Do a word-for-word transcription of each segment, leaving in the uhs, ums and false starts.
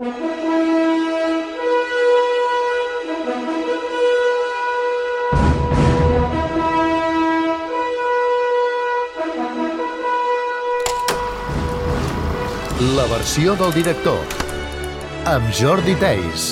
La versió del director, amb Jordi Theis.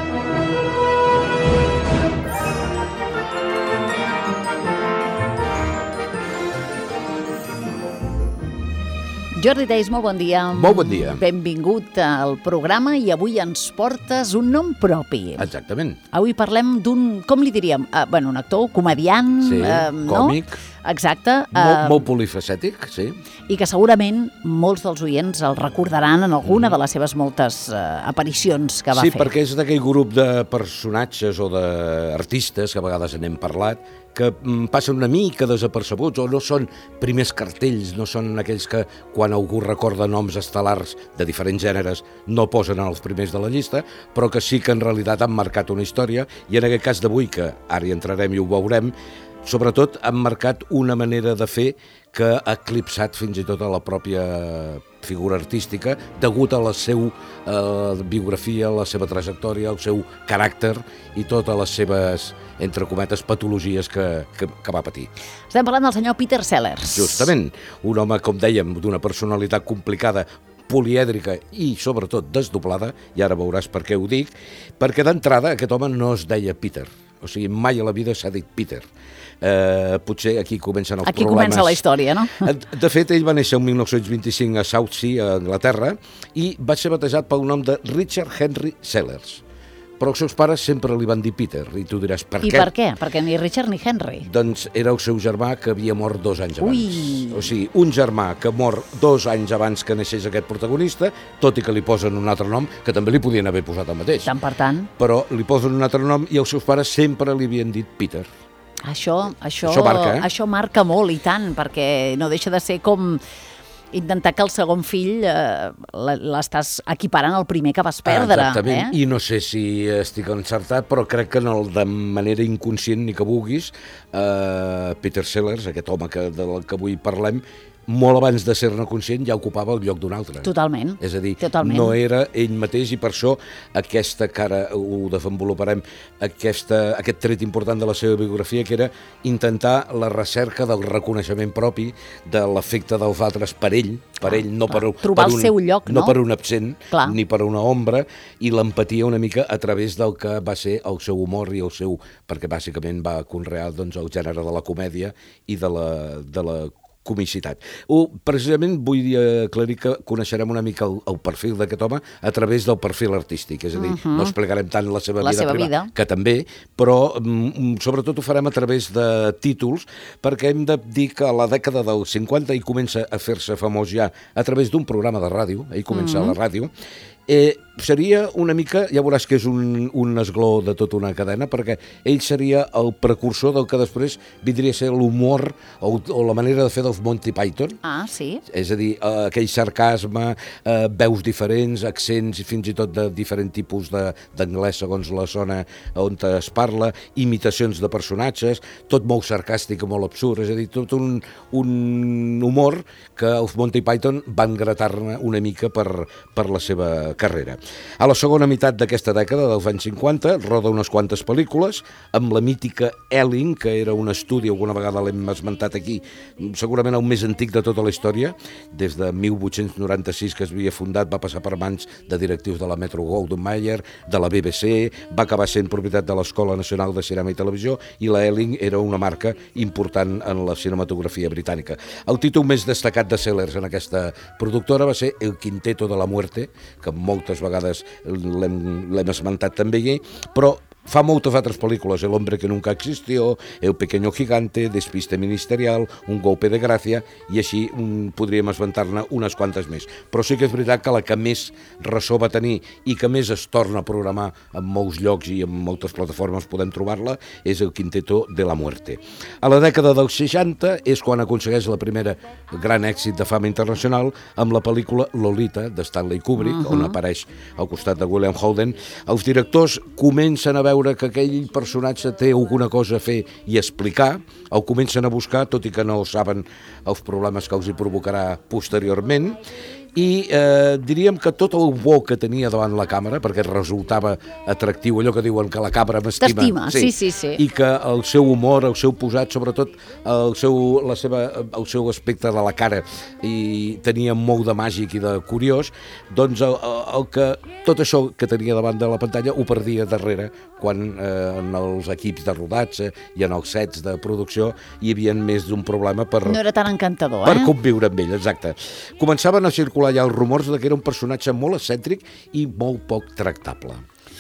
Jordi Theis, molt bon dia. Molt bon dia. Benvingut al programa i avui ens portes un nom propi. Exactament. Avui parlem d'un, com li diríem? Uh, bueno, un actor, comediant, sí, uh, no? còmic. Exacte. Molt, uh, molt polifacètic, sí. I que segurament molts dels oients el recordaran en alguna mm. de les seves moltes uh, aparicions que va sí, fer. Sí, perquè és d'aquell grup de personatges o d'artistes, que a vegades n'hem parlat, que passen una mica desapercebuts o no són primers cartells, no són aquells que quan algú recorda noms estel·lars de diferents gèneres no posen en els primers de la llista, però que sí que en realitat han marcat una història i en aquest cas d'avui, que ara hi entrarem i ho veurem, sobretot han marcat una manera de fer que ha eclipsat fins i tot a la pròpia figura artística degut a la seva eh, biografia, la seva trajectòria, el seu caràcter i totes les seves, entre cometes, patologies que, que, que va patir. Estem parlant del senyor Peter Sellers. Justament, un home, com dèiem, d'una personalitat complicada, polièdrica i, sobretot, desdoblada, i ara veuràs per què ho dic, perquè d'entrada aquest home no es deia Peter, o sigui, mai a la vida s'ha dit Peter. Eh, potser aquí comencen els aquí problemes. Aquí comença la història, no? De fet, ell va néixer el mil nou-cents vint-i-cinc a Southsea, a Anglaterra, i va ser batejat pel nom de Richard Henry Sellers. Però els seus pares sempre li van dir Peter, i tu diràs, per I què? I per què? Perquè ni Richard ni Henry. Doncs era el seu germà que havia mort dos anys abans. Ui. O sigui, un germà que mor dos anys abans que naixés aquest protagonista, tot i que li posen un altre nom, que també li podien haver posat el mateix. Tant per tant. Però li posen un altre nom i els seus pares sempre li havien dit Peter. Això, això, això, marca, eh? això marca molt i tant, perquè no deixa de ser com intentar que el segon fill eh, l'estàs equiparant al primer que vas perdre. Exactament, eh? I no sé si estic encertat, però crec que no, de manera inconscient ni que vulguis, eh, Peter Sellers, aquest home que, del que avui parlem, molt abans de ser-ne conscient ja ocupava el lloc d'un altre. Totalment. És a dir, Totalment. no era ell mateix i per això aquesta cara, ho desenvoluparem, aquesta, aquest tret important de la seva biografia, que era intentar la recerca del reconeixement propi, de l'efecte dels altres per ell, per clar, ell, no clar. per, Trobar per el un, seu lloc, no? no per un absent, clar. Ni per una ombra, i l'empatia una mica a través del que va ser el seu humor i el seu, perquè bàsicament va conrear doncs, el gènere de la comèdia i de la, de la comicitat. O, precisament vull aclarir que coneixerem una mica el, el perfil d'aquest home a través del perfil artístic, és a dir, uh-huh. no explicarem tant la seva la vida seva privada, vida. que també, però mm, sobretot ho farem a través de títols, perquè hem de dir que a la dècada del cinquanta ell comença a fer-se famós ja a través d'un programa de ràdio, ell comença uh-huh. a la ràdio, Eh, seria una mica, ja veuràs que és un, un esgló de tota una cadena, perquè ell seria el precursor del que després vindria a ser l'humor o, o la manera de fer dels Monty Python. Ah, sí? És a dir, eh, aquell sarcasme, eh, veus diferents, accents i fins i tot de diferent tipus d'anglès segons la zona on es parla, imitacions de personatges, tot molt sarcàstic i molt absurd, és a dir, tot un, un humor que els Monty Python van gratar-ne una mica per, per la seva carrera. A la segona meitat d'aquesta dècada, dels anys cinquanta, roda unes quantes pel·lícules, amb la mítica Elling, que era un estudi, alguna vegada l'hem esmentat aquí, segurament el més antic de tota la història, des de mil vuit-cents noranta-sis que es havia fundat, va passar per mans de directius de la Metro-Goldwyn-Mayer, de la B B C, va acabar sent propietat de l'Escola Nacional de Cinema i Televisió, i la Elling era una marca important en la cinematografia britànica. El títol més destacat de Sellers en aquesta productora va ser El Quinteto de la Muerte, que moltes vegades l'hem esmentat també aquí, però fa moltes altres pel·lícules, El hombre que nunca existió, El pequeño gigante, Despiste ministerial, Un golpe de gracia, i així um, podríem esmentar-ne unes quantes més. Però sí que és veritat que la que més ressò va tenir i que més es torna a programar en molts llocs i en moltes plataformes podem trobar-la és El Quinteto de la Muerte. A la dècada dels seixanta és quan aconsegueix la primera gran èxit de fama internacional amb la pel·lícula Lolita de Stanley Kubrick, uh-huh. on apareix al costat de William Holden. Els directors comencen a veure que aquell personatge té alguna cosa a fer i explicar, el comencen a buscar, tot i que no saben els problemes que els hi provocarà posteriorment, i eh, diríem que tot el bo que tenia davant la càmera, perquè resultava atractiu, allò que diuen que la càmera m'estima. T'estima, sí, sí, sí. I que el seu humor, el seu posat, sobretot el seu, la seva, el seu aspecte de la cara, i tenia molt de màgic i de curiós, doncs el, el que, tot això que tenia davant de la pantalla ho perdia darrere quan eh, en els equips de rodatge i en els sets de producció hi havia més d'un problema per... No era tan encantador, per eh? conviure amb ell, exacte. Començaven a circular ja els rumors de que era un personatge molt excèntric i molt poc tractable.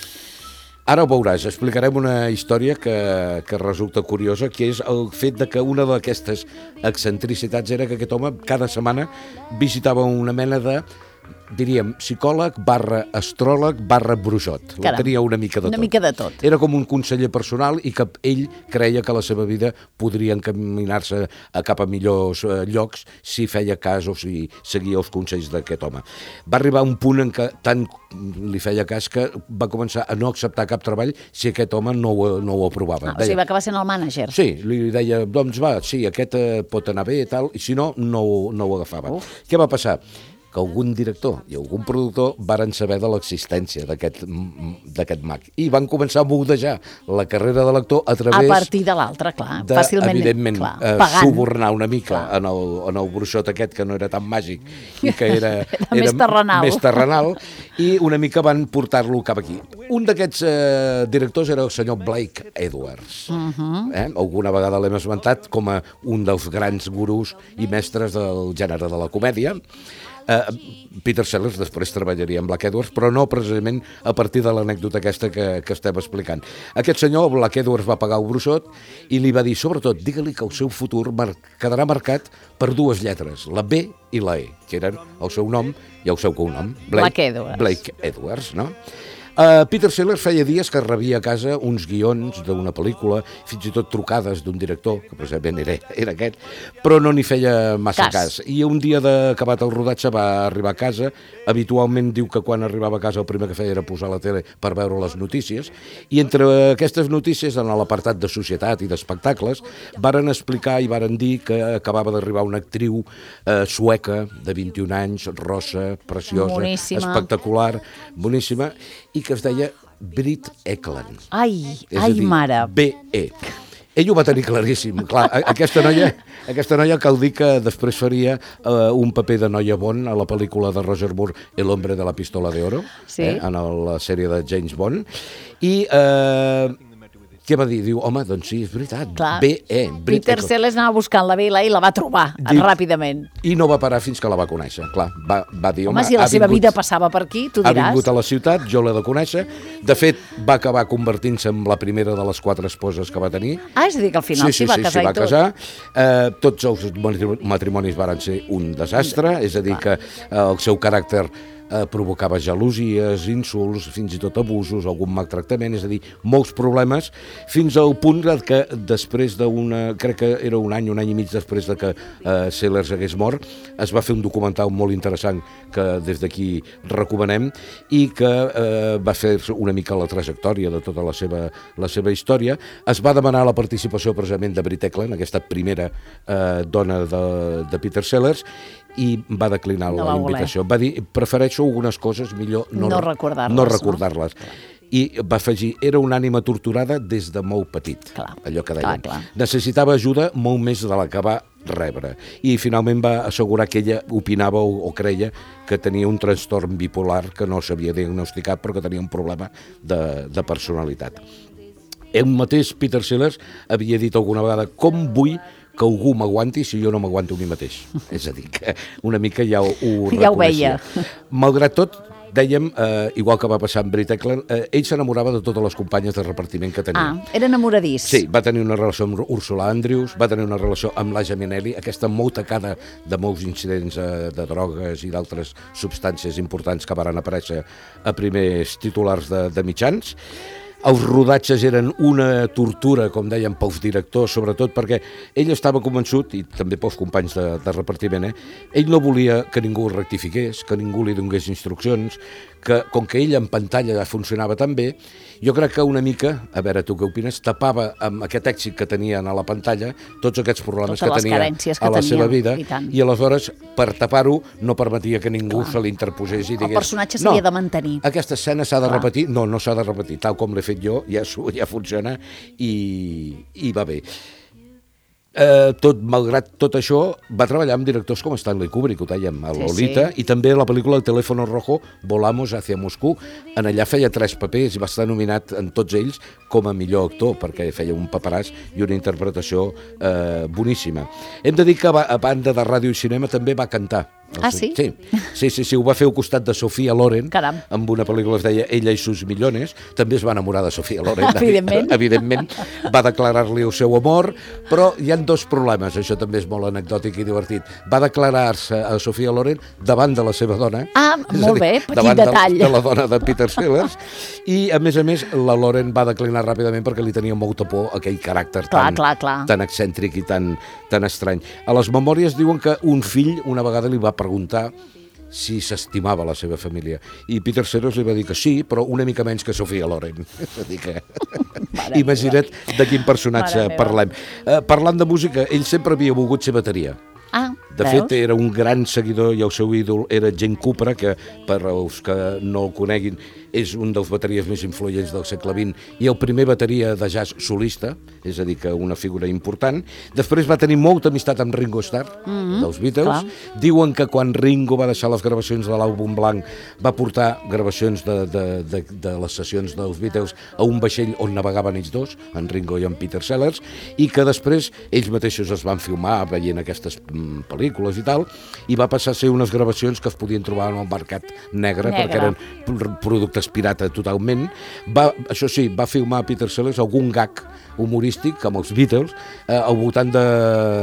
Ara ho veuràs, explicarem una història que, que resulta curiosa, que és el fet de que una d'aquestes excentricitats era que aquest home cada setmana visitava una mena de, diríem, psicòleg barra astròleg barra bruixot. La tenia una mica de tot. Una mica de tot. Era com un conseller personal i que ell creia que la seva vida podria encaminar-se a cap a millors eh, llocs si feia cas o si seguia els consells d'aquest home. Va arribar a un punt en què tant li feia cas que va començar a no acceptar cap treball si aquest home no ho, no ho aprovava. Ah, o sigui, va acabar sent el mànager. Sí, li deia, doncs va, sí, aquest eh, pot anar bé i tal, i si no, no, no ho agafava. Uf. Què va passar? Que algun director i algun productor varen saber de l'existència d'aquest d'aquest mag i van començar a moldejar la carrera de l'actor a través... A partir de l'altre, clar, de, fàcilment. Evidentment, clar, eh, subornar una mica en el, en el bruixot aquest que no era tan màgic i que era, era, era més terrenal. més terrenal i una mica van portar-lo cap aquí. Un d'aquests eh, directors era el senyor Blake Edwards. Uh -huh. eh? Alguna vegada l'hem esmentat com a un dels grans gurús i mestres del gènere de la comèdia. Uh, Peter Sellers després treballaria amb Black Edwards, però no precisament a partir de l'anècdota aquesta que, que estem explicant. Aquest senyor, Black Edwards, va pagar el bruixot i li va dir, sobretot, digue-li que el seu futur mar quedarà marcat per dues lletres, la B i la E, que eren el seu nom i el seu cognom. Blake, Black Edwards. Blake Edwards, no? Uh, Peter Sellers feia dies que rebia a casa uns guions d'una pel·lícula, fins i tot trucades d'un director, que precisament era, era aquest, però no n'hi feia massa cas. cas. I un dia d'acabat el rodatge va arribar a casa, habitualment diu que quan arribava a casa el primer que feia era posar la tele per veure les notícies, i entre aquestes notícies, en l'apartat de societat i d'espectacles, varen explicar i varen dir que acabava d'arribar una actriu eh, sueca de vint-i-un anys, rossa, preciosa, boníssima, espectacular, boníssima, i que es deia Britt Ekland. Ai, ai, dir, mare. B E. Ell ho va tenir claríssim. Clar, aquesta noia, aquesta noia cal dir que després faria uh, un paper de noia Bond a la pel·lícula de Roger Moore, El hombre de la pistola de oro, sí. eh, en la sèrie de James Bond. I... Uh, què va dir? Diu, home, doncs sí, és veritat. Clar. B E. Peter Sellers anava buscant la B i la E i la va trobar Diu, ràpidament. I no va parar fins que la va conèixer. Clar, va, va dir, home, home si la seva vingut, vida passava per aquí, tu diràs. Ha vingut a la ciutat, jo l'he de conèixer. De fet, va acabar convertint-se en la primera de les quatre esposes que va tenir. Ah, és a dir, que al final s'hi sí, sí, va sí, casar sí, i tot. Casar. Eh, tots els matrimonis varen ser un desastre, és a dir, que eh, el seu caràcter eh, provocava gelosies, insults, fins i tot abusos, algun maltractament, és a dir, molts problemes, fins al punt que després d'una, crec que era un any, un any i mig després de que eh, Sellers hagués mort, es va fer un documental molt interessant que des d'aquí recomanem i que eh, va fer una mica la trajectòria de tota la seva, la seva història. Es va demanar la participació precisament de Britt Ekland, aquesta primera eh, dona de, de Peter Sellers, i va declinar no la invitació. Va dir, prefereixo algunes coses, millor no, no recordar-les. No recordar-les. No? I va afegir, era una ànima torturada des de molt petit. Clar, allò que deien. clar, clar. Necessitava ajuda molt més de la que va rebre. I finalment va assegurar que ella opinava o, o creia que tenia un trastorn bipolar que no s'havia diagnosticat però que tenia un problema de, de personalitat. El mateix Peter Sellers havia dit alguna vegada, com vull que algú m'aguanti si jo no m'aguanto a mi mateix. És a dir, que una mica ja ho, ho ja ho veia. Malgrat tot, dèiem, eh, igual que va passar amb Britt Ekland, eh, ell s'enamorava de totes les companyes de repartiment que tenia. Ah, era enamoradís. Sí, va tenir una relació amb Ursula Andrews, va tenir una relació amb l'Aja Minnelli, aquesta molt tacada de molts incidents eh, de drogues i d'altres substàncies importants que varen aparèixer a primers titulars de, de mitjans. Els rodatges eren una tortura, com deien, pels directors, sobretot perquè ell estava convençut, i també pels companys de, de repartiment, eh? Ell no volia que ningú el rectifiqués, que ningú li donés instruccions, que com que ell en pantalla ja funcionava tan bé, jo crec que una mica, a veure tu què opines, tapava amb aquest èxit que tenien a la pantalla tots aquests problemes Totes que tenia que a la tenia, seva vida, i, i aleshores, per tapar-ho, no permetia que ningú Clar. se l'interposés i digués... El personatge s'havia no, de mantenir. Aquesta escena s'ha de Clar. repetir? No, no s'ha de repetir, tal com l'he fet jo, ja, ja funciona i, i va bé. Eh, tot, malgrat tot això, va treballar amb directors com Stanley Kubrick, ho dèiem, a Sí, Lolita, sí. i també a la pel·lícula El teléfono rojo, Volamos hacia Moscú. En allà feia tres papers i va estar nominat en tots ells com a millor actor, perquè feia un paperàs i una interpretació eh, boníssima. Hem de dir que a banda de ràdio i cinema també va cantar. Ah, sí? Sí, sí, sí, sí, ho va fer al costat de Sofia Loren, Caram. amb una pel·lícula que es deia Ella i sus millones, també es va enamorar de Sofia Loren, Evidentment. evidentment, va declarar-li el seu amor, però hi ha dos problemes, això també és molt anecdòtic i divertit. Va declarar-se a Sofia Loren davant de la seva dona. Ah, és molt a dir, bé, petit davant detall. De, de la dona de Peter Sellers, i a més a més la Loren va declinar ràpidament perquè li tenia molta por aquell caràcter Clar, tan, clar, clar. tan excèntric i tan, tan estrany. A les memòries diuen que un fill una vegada li va preguntar si s'estimava la seva família. I Peter Sellers li va dir que sí, però una mica menys que Sofia Loren. És a dir que... Imagina't de quin personatge parlem. Eh, parlant de música, ell sempre havia volgut ser bateria. Ah, de veus? fet, era un gran seguidor i el seu ídol era Gene Krupa, que per als que no el coneguin és un dels bateries més influents del segle vint i el primer bateria de jazz solista, és a dir, que una figura important. Després va tenir molta amistat amb Ringo Starr, mm-hmm, dels Beatles. Clar. Diuen que quan Ringo va deixar les gravacions de l'àlbum blanc va portar gravacions de, de, de, de les sessions dels Beatles a un vaixell on navegaven ells dos, en Ringo i en Peter Sellers, i que després ells mateixos es van filmar veient aquestes mm, pel·lícules i tal, i va passar a ser unes gravacions que es podien trobar en el mercat negre, negre. perquè eren productes pirata totalment. Va, això sí, va filmar Peter Sellers algun gag humorístic amb els Beatles eh, al voltant de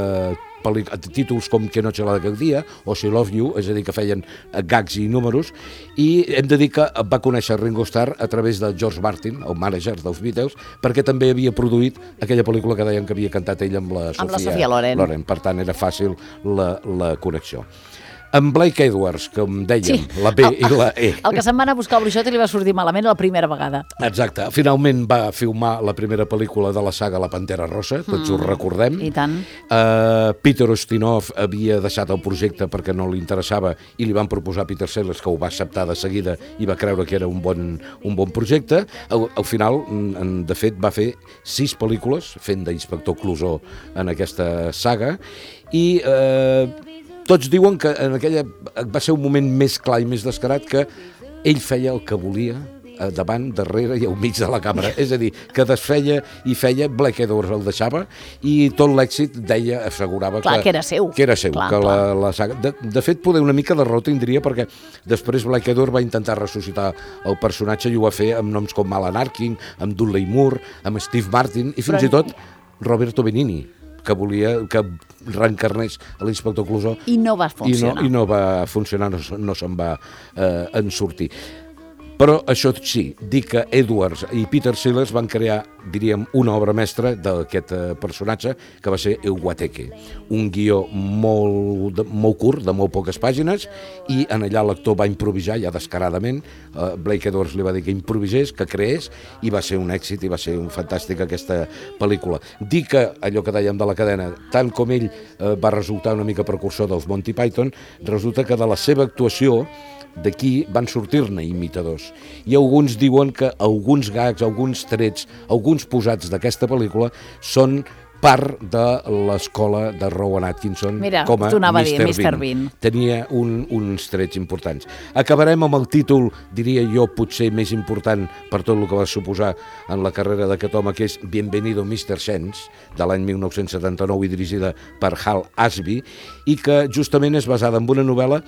títols com Que noche la d'aquell dia o She Love You, és a dir, que feien gags i números, i hem de dir que va conèixer Ringo Starr a través de George Martin, el mànager dels Beatles, perquè també havia produït aquella pel·lícula que deien que havia cantat ell amb la Sofia, amb la Sofia Loren. Loren. Per tant, era fàcil la, la connexió. En Blake Edwards, com dèiem, sí. la B el, i la E. El que se'n va anar a buscar el bruixot i li va sortir malament la primera vegada. Exacte. Finalment va filmar la primera pel·lícula de la saga La Pantera Rosa, tots mm. ho recordem. I tant. Uh, Peter Ustinov havia deixat el projecte perquè no li interessava i li van proposar a Peter Sellers, que ho va acceptar de seguida i va creure que era un bon, un bon projecte. Al, al final, en, de fet, va fer sis pel·lícules fent d'inspector Clouseau en aquesta saga i... Uh, Tots diuen que en aquella va ser un moment més clar i més descarat que ell feia el que volia davant, darrere i al mig de la càmera. És a dir, que desfeia i feia, Blake Edwards el deixava i tot l'èxit deia, assegurava clar, que, que era seu. Que era seu, clar, que clar. La, la saga... De, de fet, poder una mica de raó tindria perquè després Blake Edwards va intentar ressuscitar el personatge i ho va fer amb noms com Alan Arkin, amb Dudley Moore, amb Steve Martin i fins Però... i tot Roberto Benigni, que volia que reencarnés a l'inspector Clouseau i no va funcionar i no, i no va funcionar, no, no se'n va eh, en sortir. Però això sí, dir que Edwards i Peter Sellers van crear, diríem, una obra mestra d'aquest eh, personatge que va ser El Guateque, un guió molt, de, molt curt, de molt poques pàgines, i en allà l'actor va improvisar ja descaradament. eh, Blake Edwards li va dir que improvisés, que creés, i va ser un èxit i va ser un fantàstic aquesta pel·lícula. Dir que, allò que dèiem de la cadena, tant com ell eh, va resultar una mica precursor dels Monty Python, resulta que de la seva actuació d'aquí van sortir-ne imitadors. I alguns diuen que alguns gags, alguns trets, alguns posats d'aquesta pel·lícula són part de l'escola de Rowan Atkinson. Mira, com a mister mister Bean. Tenia un, uns trets importants. Acabarem amb el títol, diria jo, potser més important per tot el que va suposar en la carrera d'aquest home, que és Bienvenido mister Chance, de l'any mil nou-cents setanta-nou i dirigida per Hal Ashby, i que justament és basada en una novel·la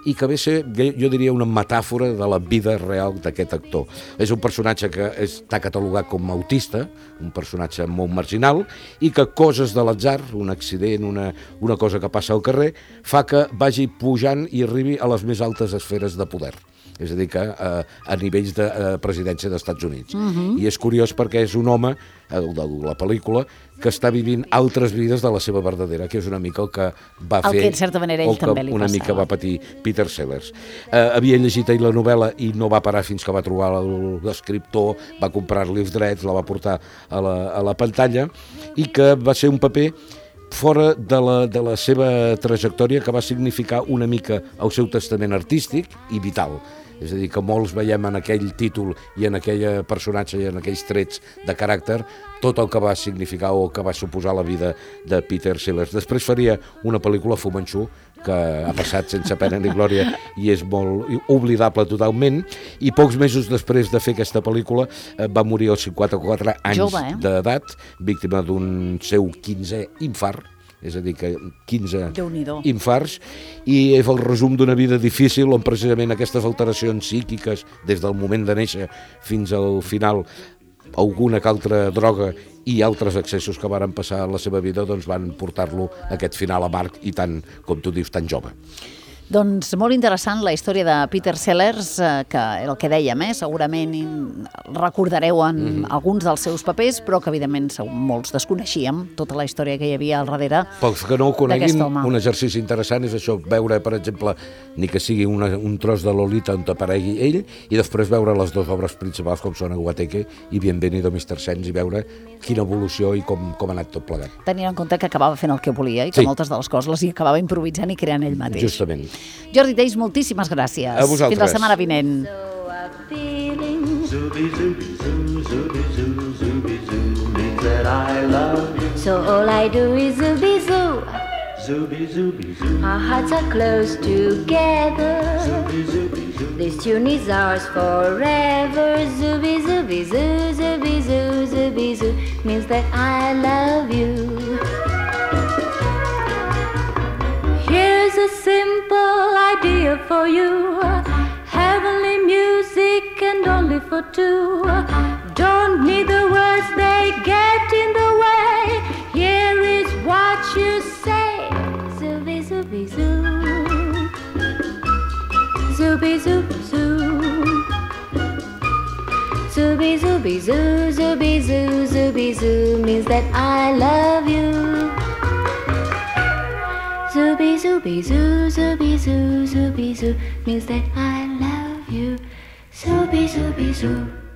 i que ve a ser, jo diria, una metàfora de la vida real d'aquest actor. És un personatge que està catalogat com autista, un personatge molt marginal, i que coses de l'atzar, un accident, una, una cosa que passa al carrer, fa que vagi pujant i arribi a les més altes esferes de poder. És a dir, que eh, a nivells de eh, presidència dels Estats Units. Uh-huh. I és curiós perquè és un home, el de la pel·lícula, que està vivint altres vides de la seva verdadera, que és una mica el que va el fer... El que, en certa manera, ell també li una passava. mica va patir Peter Sellers. Eh, havia llegit ell la novel·la i no va parar fins que va trobar l'escriptor, va comprar-li els drets, la va portar a la, a la pantalla, i que va ser un paper fora de la, de la seva trajectòria, que va significar una mica el seu testament artístic i vital. És a dir, que molts veiem en aquell títol i en aquell personatge i en aquells trets de caràcter tot el que va significar o el que va suposar la vida de Peter Sellers. Després faria una pel·lícula, Fu Manchu, que ha passat sense pena ni glòria i és molt oblidable totalment, i pocs mesos després de fer aquesta pel·lícula va morir als cinquanta-quatre anys Jove, eh? d'edat, víctima d'un seu quinzè infart, és a dir, que quinze infarts, i és el resum d'una vida difícil on precisament aquestes alteracions psíquiques des del moment de néixer fins al final, alguna que altra droga i altres excessos que varen passar a la seva vida doncs van portar-lo a aquest final amarg i tan, com tu dius, tan jove. Doncs molt interessant la història de Peter Sellers, eh, que era el que dèiem, eh? Segurament recordareu en mm-hmm. alguns dels seus papers, però que evidentment molts desconeixíem tota la història que hi havia al darrere d'aquest home. Pels que no ho coneguin, un exercici interessant és això, veure, per exemple, ni que sigui una, un tros de Lolita on aparegui ell, i després veure les dues obres principals com són Aguateque i Bienvenido mister Sens, i veure quina evolució i com, com ha anat tot plegat. Tenint en compte que acabava fent el que volia i que sí. moltes de les coses les hi acabava improvisant i creant ell mateix. Justament. Jordi Theis, moltíssimes gràcies. A vosaltres. Fins la setmana vinent. So all I do is zooby zoo. Zooby zooby zoo. Our hearts are close together. Zooby zooby zoo. This tune is ours forever. Zooby zooby zoo, zooby zoo, zooby zoo means that I love you. Here's a simple idea for you. Heavenly music and only for two. Don't need the words, they get in the way. Here is what you say. Zooby zooby zoo. Zooby zooby zoo. Zooby zooby zoo, zooby zoo, zooby zoo means that I love you. Zooby zooby zoo, zooby zoo, zooby zoo means that I love you. Zooby zooby zoo.